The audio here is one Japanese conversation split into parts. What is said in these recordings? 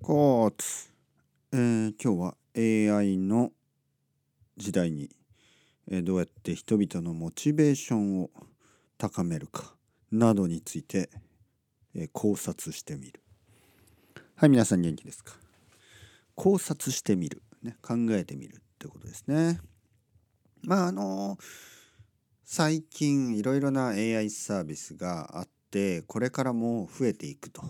ポーツ、今日は AI の時代に、どうやって人々のモチベーションを高めるかなどについて、考察してみる。はい、皆さん元気ですか？考察してみる、ね、考えてみるってことですね。最近いろいろな AI サービスがあって、これからも増えていくと。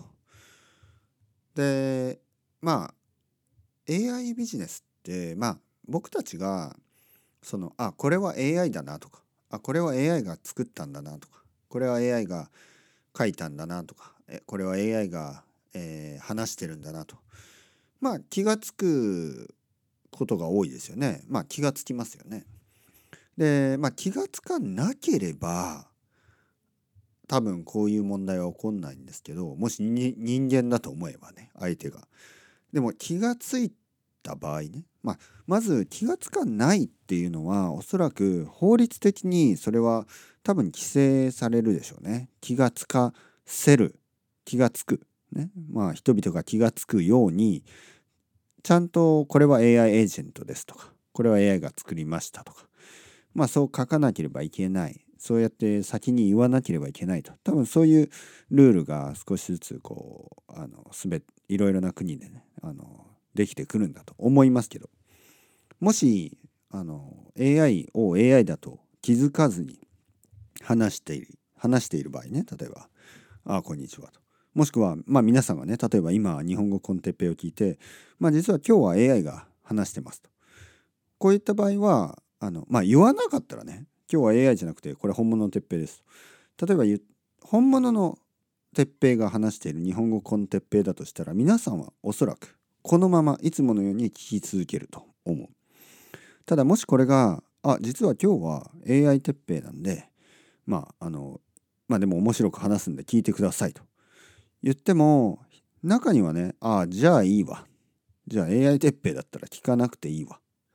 で、AI ビジネスって、僕たちがこれは AI だなとか、これは AI が作ったんだなとか、これは AI が書いたんだなとか、これは AI が、話してるんだなと、気がつくことが多いですよね。気がつきますよね。で、気がつかなければ多分こういう問題は起こんないんですけど、もし人間だと思えばね、相手が。でも気がついた場合ね、まず気がつかないっていうのはおそらく法律的にそれは多分規制されるでしょうね。気がつかせる、気がつく、ね、人々が気がつくようにちゃんとこれは AI エージェントですとか、これは AI が作りましたとか、そう書かなければいけない。そうやって先に言わなければいけないと。多分そういうルールが少しずついろいろな国でね、できてくるんだと思いますけど、もしAI を AI だと気づかずに話している場合ね、例えばこんにちはと。もしくは皆さんがね、例えば今日本語コンテッペイを聞いて、実は今日は AI が話してますと。こういった場合は言わなかったらね、今日は AI じゃなくてこれ本物の鉄平です。例えば本物の鉄平が話している日本語コンテッペイだとしたら、皆さんはおそらくこのままいつものように聞き続けると思う。ただもしこれが実は今日は AI 鉄平なんで、でも面白く話すんで聞いてくださいと言っても、中にはね、じゃあいいわ、じゃあ AI 鉄平だったら聞かなくていいわ、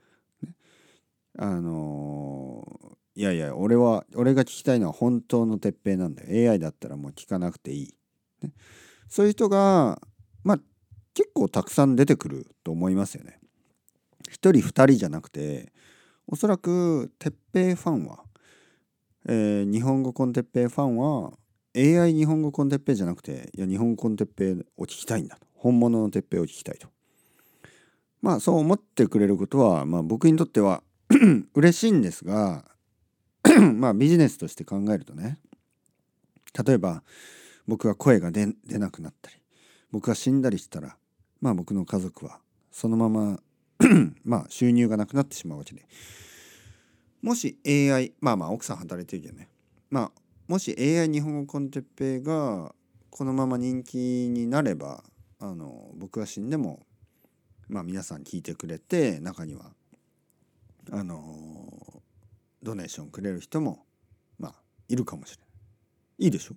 いやいや、俺が聞きたいのは本当の鉄平なんだよ。AI だったらもう聞かなくていい。ね、そういう人が、結構たくさん出てくると思いますよね。一人二人じゃなくて、おそらく鉄平ファンは、日本語コンテッペイファンは AI 日本語コンテッペイじゃなくて、いや日本語コンテッペイを聞きたいんだと。本物の鉄平を聞きたいと。そう思ってくれることは、僕にとっては嬉しいんですが、ビジネスとして考えるとね、例えば僕が声が出なくなったり、僕が死んだりしたら、僕の家族はそのまま収入がなくなってしまうわけで、もし AI、奥さん働いてるけどね、もし AI 日本語コンテッペイがこのまま人気になれば、僕が死んでも皆さん聞いてくれて、中にはドネーションくれる人もいるかもしれない。いいでしょ。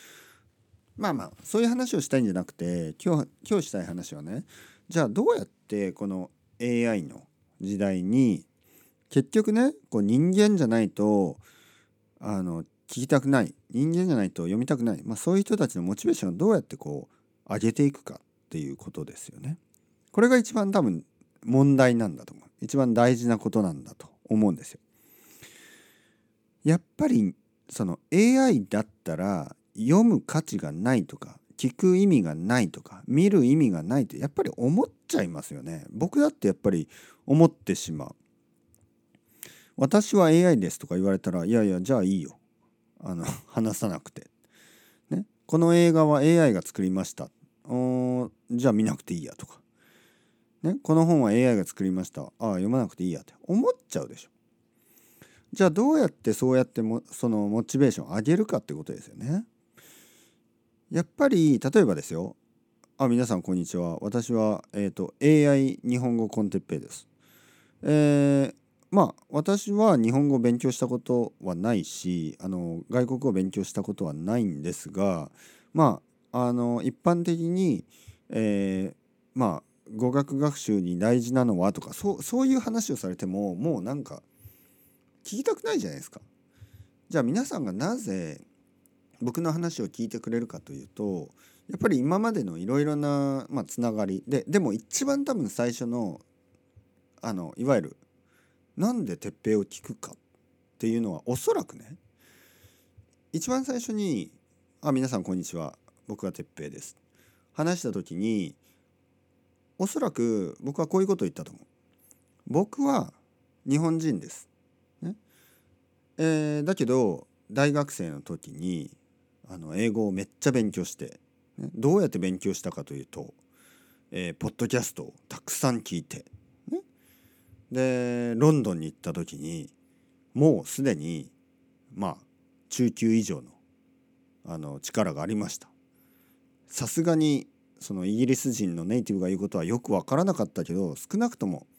そういう話をしたいんじゃなくて、今日したい話はね、じゃあどうやってこの AI の時代に結局ね、人間じゃないと聞きたくない、人間じゃないと読みたくない、そういう人たちのモチベーションをどうやって上げていくかっていうことですよね。これが一番多分問題なんだと思う。一番大事なことなんだと思うんですよ。やっぱりAI だったら読む価値がないとか、聞く意味がないとか、見る意味がないとやっぱり思っちゃいますよね。僕だってやっぱり思ってしまう。私は AI ですとか言われたら、いやいや、じゃあいいよ、話さなくて、ね、この映画は AI が作りました、じゃあ見なくていいやとか、ね、この本は AI が作りました、読まなくていいやって思っちゃうでしょ。じゃあどうやってそうやってそのモチベーションを上げるかってことですよね。やっぱり例えばですよ、皆さんこんにちは、私は、AI 日本語コンテッペイです。私は日本語を勉強したことはないし、外国語を勉強したことはないんですが、一般的に、語学学習に大事なのはとか、そういう話をされてももうなんか聞きたくないじゃないですか。じゃあ皆さんがなぜ僕の話を聞いてくれるかというと、 やっぱり今までのいろいろな、つながりでも一番多分最初のいわゆるなんで鉄平を聞くかっていうのは、おそらくね、一番最初に皆さんこんにちは、僕は鉄平です、話した時に、おそらく僕はこういうことを言ったと思う。僕は日本人です、ねだけど大学生の時に英語をめっちゃ勉強して、ね、どうやって勉強したかというと、ポッドキャストをたくさん聞いて、ね、でロンドンに行った時にもうすでに中級以上の力がありました。さすがにそのイギリス人のネイティブが言うことはよく分からなかったけど、少なくとも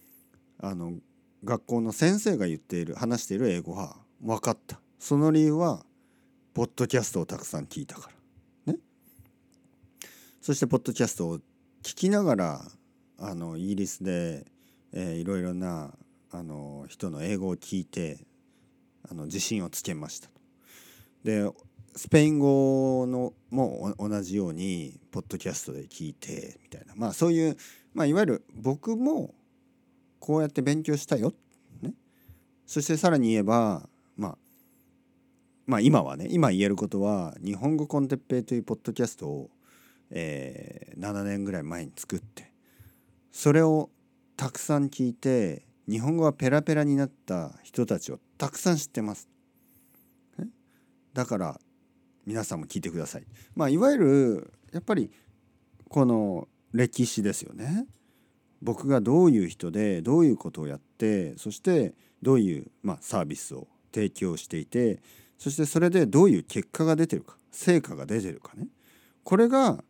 学校の先生が話している英語は分かった。その理由はポッドキャストをたくさん聞いたからね。そしてポッドキャストを聞きながらイギリスで、いろいろな人の英語を聞いて自信をつけましたと。でスペイン語のも同じようにポッドキャストで聞いてみたいな、そういう、いわゆる僕もこうやって勉強したよ、ね、そしてさらに言えば今はね、今言えることは、日本語コンテッペイというポッドキャストを、7年ぐらい前に作って、それをたくさん聞いて日本語がペラペラになった人たちをたくさん知ってます。だから皆さんも聞いてください。いわゆるやっぱりこの歴史ですよね。僕がどういう人でどういうことをやって、そしてどういう、サービスを提供していて、そしてそれでどういう結果が出てるか、成果が出てるかね、これが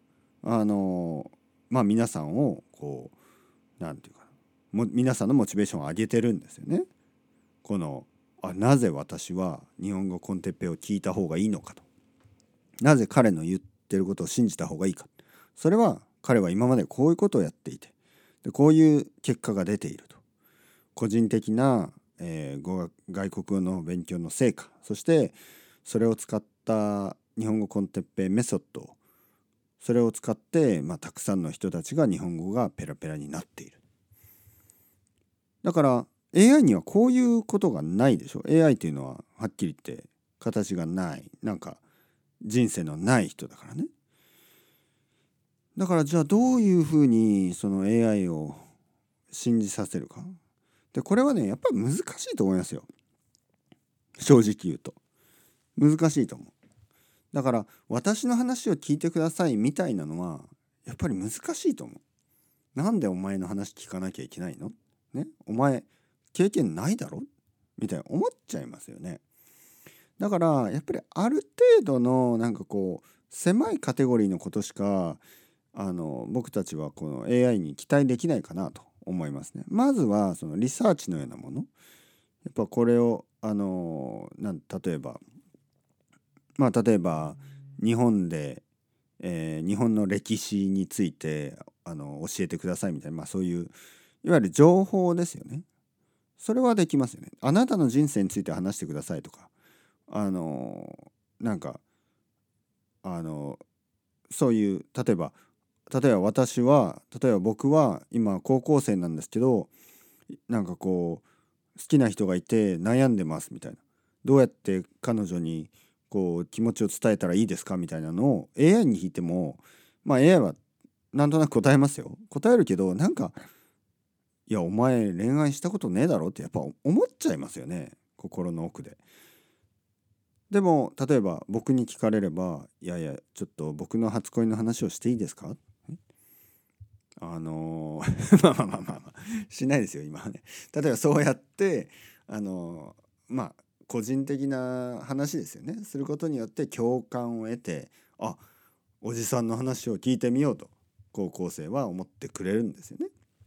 皆さんをこうなんていうかな、皆さんのモチベーションを上げてるんですよね。このなぜ私は日本語コンテッペイを聞いた方がいいのかと、なぜ彼の言ってることを信じた方がいいか、それは彼は今までこういうことをやっていて、でこういう結果が出ていると。個人的な、外国語の勉強の成果、そしてそれを使った日本語コンテッペイメソッド、それを使って、たくさんの人たちが日本語がペラペラになっている。だから AI にはこういうことがないでしょ。 AI っていうのははっきり言って形がない、人生のない人だからね。だからじゃあどういうふうにその AI を信じさせるか。でこれはね、やっぱり難しいと思いますよ。正直言うと難しいと思う。だから私の話を聞いてくださいみたいなのはやっぱり難しいと思う。なんでお前の話聞かなきゃいけないのね、お前経験ないだろみたいな思っちゃいますよね。だからやっぱりある程度の狭いカテゴリーのことしか僕たちはこの AI に期待できないかなと思いますね。まずはそのリサーチのようなもの、やっぱこれを例えば日本で、日本の歴史について教えてくださいみたいな、そういういわゆる情報ですよね。それはできますよね。あなたの人生について話してくださいとか、なんかそういう、例えば僕は今高校生なんですけど、好きな人がいて悩んでますみたいな、どうやって彼女に気持ちを伝えたらいいですかみたいなのを AI に聞いても、AI はなんとなく答えますよ。答えるけどいやお前恋愛したことねえだろってやっぱ思っちゃいますよね、心の奥で。でも例えば僕に聞かれれば、いやいやちょっと僕の初恋の話をしていいですかしないですよ今はね。例えばそうやって個人的な話ですよね、することによって共感を得て、おじさんの話を聞いてみようと高校生は思ってくれるんですよね。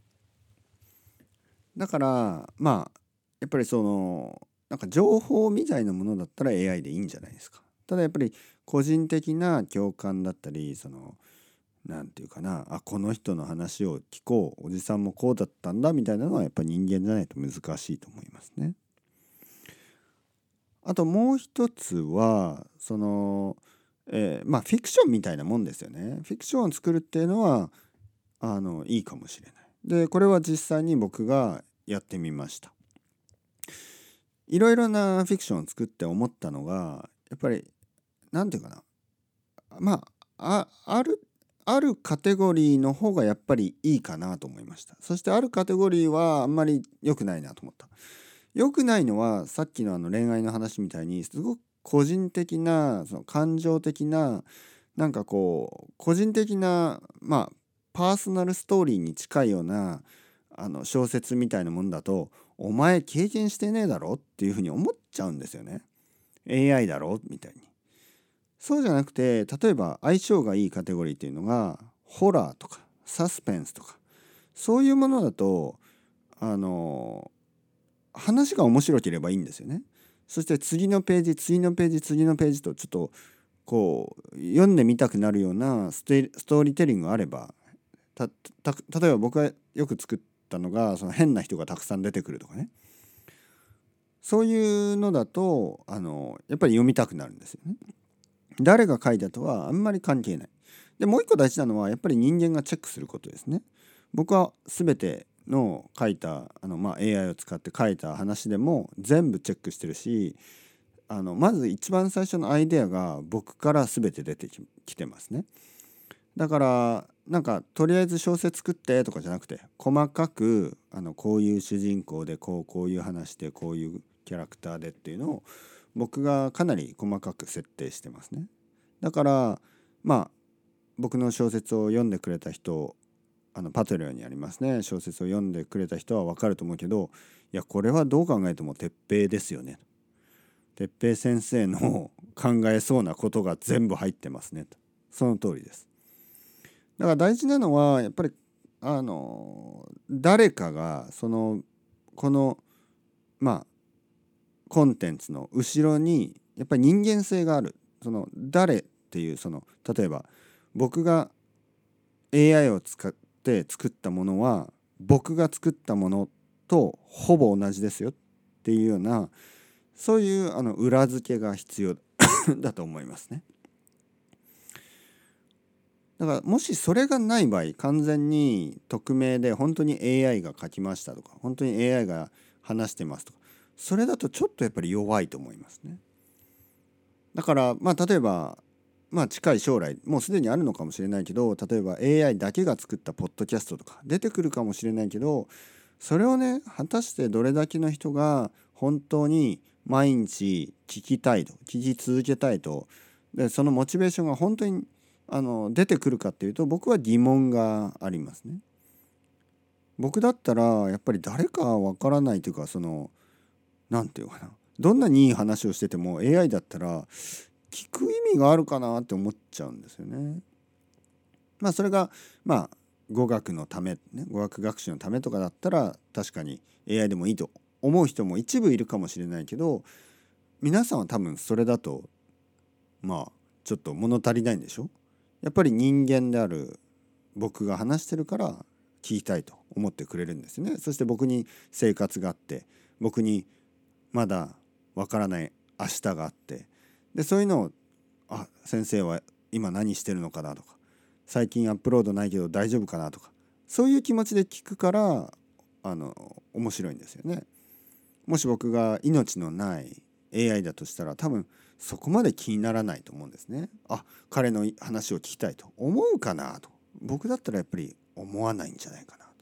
だからやっぱり情報みたいなものだったら AI でいいんじゃないですか。ただやっぱり個人的な共感だったり、なんていうかな、この人の話を聞こう、おじさんもこうだったんだみたいなのはやっぱり人間じゃないと難しいと思いますね。あともう一つはまあフィクションみたいなもんですよね。フィクションを作るっていうのはいいかもしれない。でこれは実際に僕がやってみました。いろいろなフィクションを作って思ったのがやっぱりなんていうかな、まあるカテゴリーの方がやっぱりいいかなと思いました。そしてあるカテゴリーはあんまり良くないなと思った。良くないのはさっきの恋愛の話みたいにすごく個人的なその感情的ななんかこう個人的なパーソナルストーリーに近いような小説みたいなもんだとお前経験してねえだろっていうふうに思っちゃうんですよね。 AI だろみたいに。そうじゃなくて例えば相性がいいカテゴリーっていうのがホラーとかサスペンスとかそういうものだと話が面白ければいいんですよね。そして次のページ次のページ次のページとちょっとこう読んでみたくなるようなストーリーテリングがあれば例えば僕がよく作ったのがその変な人がたくさん出てくるとかね、そういうのだとやっぱり読みたくなるんですよね。誰が書いたとはあんまり関係ない。でもう一個大事なのはやっぱり人間がチェックすることですね。僕は全ての書いたAI を使って書いた話でも全部チェックしてるしまず一番最初のアイデアが僕から全て出てきてますね。だからなんかとりあえず小説作ってとかじゃなくて細かくこういう主人公でこういう話でこういうキャラクターでっていうのを僕がかなり細かく設定してますね。だから僕の小説を読んでくれた人パトレオンにありますね、小説を読んでくれた人は分かると思うけど、いやこれはどう考えても鉄平ですよね、鉄平先生の考えそうなことが全部入ってますねと。その通りです。だから大事なのはやっぱり誰かがこのコンテンツの後ろにやっぱり人間性がある。誰っていう例えば僕が AI を使って作ったものは僕が作ったものとほぼ同じですよっていうようなそういう裏付けが必要だと思いますね。だからもしそれがない場合完全に匿名で本当に AI が書きましたとか本当に AI が話してますとかそれだとちょっとやっぱり弱いと思いますね。だから例えば近い将来もうすでにあるのかもしれないけど例えば AI だけが作ったポッドキャストとか出てくるかもしれないけどそれをね果たしてどれだけの人が本当に毎日聞きたいと聞き続けたいとでそのモチベーションが本当に出てくるかっていうと僕は疑問がありますね。僕だったらやっぱり誰かわからないというかなんていうかなどんなにいい話をしてても AI だったら聞く意味があるかなって思っちゃうんですよね。それが語学のためね語学学習のためとかだったら確かに AI でもいいと思う人も一部いるかもしれないけど皆さんは多分それだとちょっと物足りないんでしょ。やっぱり人間である僕が話してるから聞きたいと思ってくれるんですね。そして僕に生活があって僕にまだわからない明日があってでそういうのを先生は今何してるのかなとか最近アップロードないけど大丈夫かなとかそういう気持ちで聞くから面白いんですよね。もし僕が命のない AI だとしたら多分そこまで気にならないと思うんですね。彼の話を聞きたいと思うかなと僕だったらやっぱり思わないんじゃないかなと。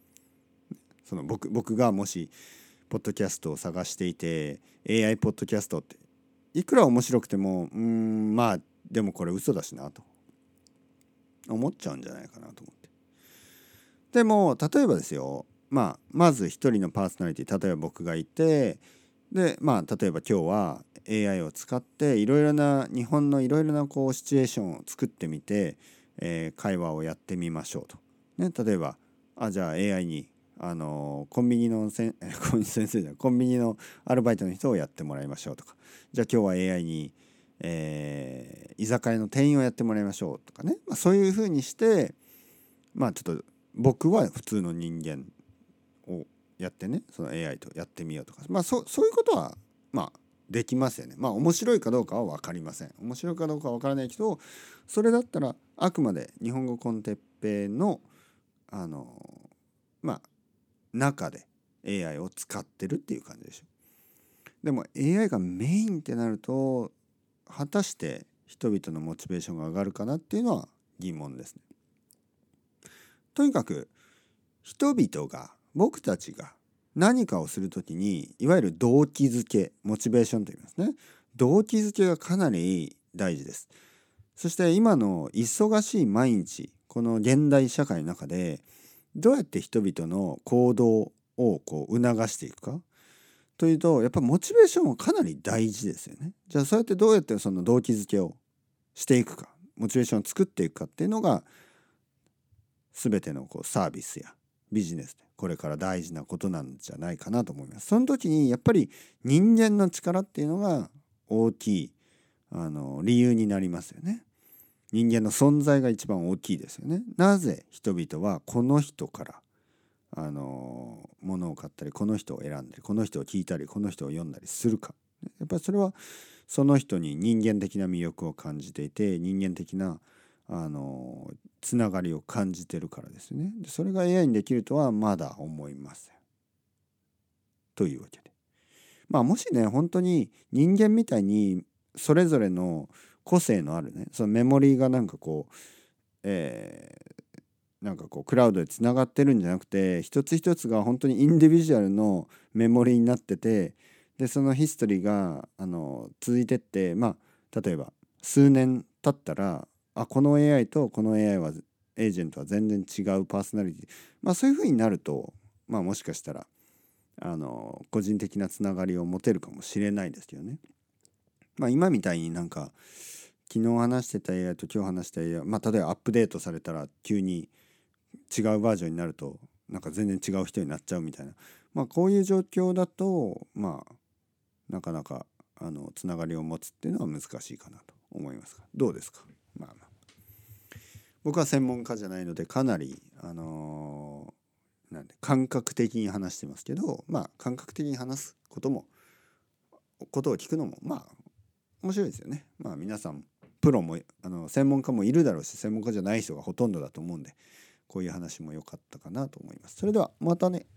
僕がもしポッドキャストを探していて AI ポッドキャストっていくら面白くてもでもこれ嘘だしなと思っちゃうんじゃないかなと思って。でも例えばですよまず一人のパーソナリティ例えば僕がいてで例えば今日は AI を使っていろいろな日本のいろいろなシチュエーションを作ってみて、会話をやってみましょうと。例えばじゃあ AI にコンビニの先生じゃないコンビニのアルバイトの人をやってもらいましょうとかじゃあ今日は AI に、居酒屋の店員をやってもらいましょうとかね、そういうふうにしてちょっと僕は普通の人間をやってねその AI とやってみようとかそういうことはできますよね。まあ面白いかどうかは分かりません。面白いかどうかは分からないけど、それだったらあくまで日本語コンテッペのあのまあ中で AI を使ってるっていう感じでしょ。でも AI がメインってなると果たして人々のモチベーションが上がるかなっていうのは疑問ですね。とにかく人々が僕たちが何かをするときにいわゆる動機づけモチベーションと言いますね。動機づけがかなり大事です。そして今の忙しい毎日この現代社会の中でどうやって人々の行動をこう促していくかというとやっぱモチベーションはかなり大事ですよね。じゃあそうやってどうやってその動機づけをしていくかモチベーションを作っていくかっていうのが全てのこうサービスやビジネスでこれから大事なことなんじゃないかなと思います。その時にやっぱり人間の力っていうのが大きい理由になりますよね。人間の存在が一番大きいですよね。なぜ人々はこの人から物を買ったりこの人を選んだりこの人を聞いたりこの人を読んだりするか。やっぱりそれはその人に人間的な魅力を感じていて人間的なつながりを感じてるからですね。でそれが AI にできるとはまだ思いません。というわけでまあもしね本当に人間みたいにそれぞれの個性のあるねそのメモリーがなんかこう、なんかこうクラウドでつながってるんじゃなくて一つ一つが本当にインディビジュアルのメモリーになっててでそのヒストリーが続いてってまあ例えば数年経ったらこの AI とこの AI はエージェントは全然違うパーソナリティまあそういう風になるとまあもしかしたら個人的なつながりを持てるかもしれないですけどね。まあ今みたいになんか昨日話してた AI と今日話した AI まあ例えばアップデートされたら急に違うバージョンになるとなんか全然違う人になっちゃうみたいなまあこういう状況だとまあなかなかつながりを持つっていうのは難しいかなと思いますがどうですか。まあ僕は専門家じゃないのでかなりなんで感覚的に話してますけどまあ感覚的に話すことを聞くのもまあ面白いですよね。まあ皆さんプロも専門家もいるだろうし専門家じゃない人がほとんどだと思うんでこういう話も良かったかなと思います。それではまたね。